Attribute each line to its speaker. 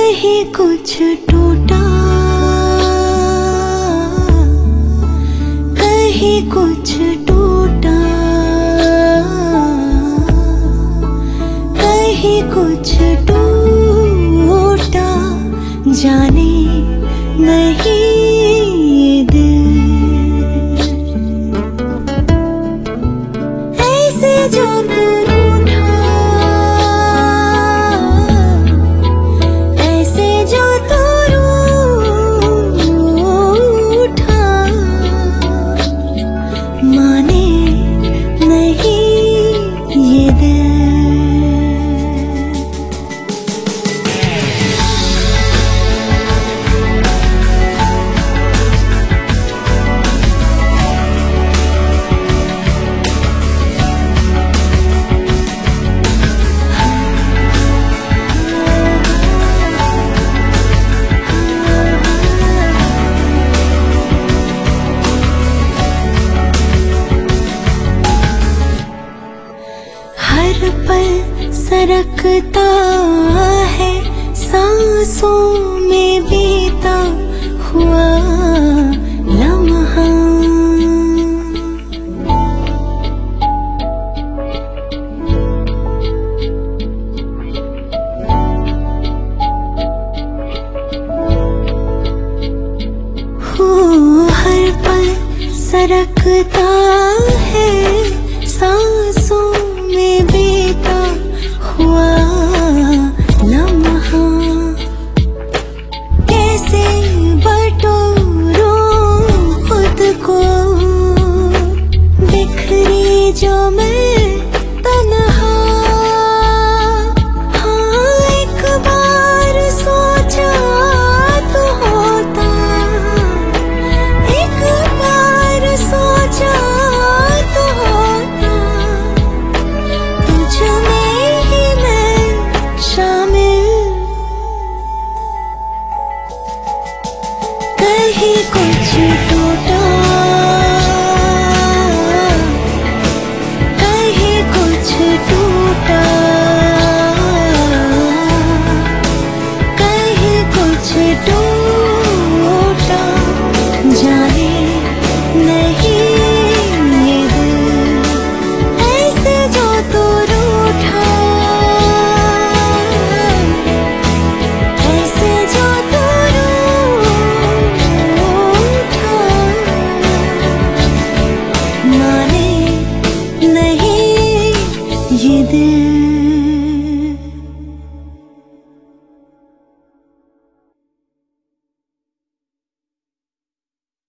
Speaker 1: कहीं कुछ टूटा, कहीं कुछ टूटा, कहीं कुछ टूटा, जाने नहीं ये दिल ऐसे जो तू रूठा, ऐसे जो तू रूठा, माने नहीं ये दिल। हर पल सरकता है सांसों में बीता हुआ लम्हा, हर पल सरकता है सांसों में बीता हुआ लम्हा। कैसे बटोरूं खुद को, बिखरी जो मैं तन्हा। हाँ एक बार सोचा तो होता, एक बार सोचा तो होता, तुझ में ही मैं शामिल। कहीं कुछ टूटा, कहीं कुछ टूटा, कहीं कुछ टूटा, जाने नहीं ये दिल ऐसे जो तू रूठा, ऐसे जो तू रूठा, माने नहीं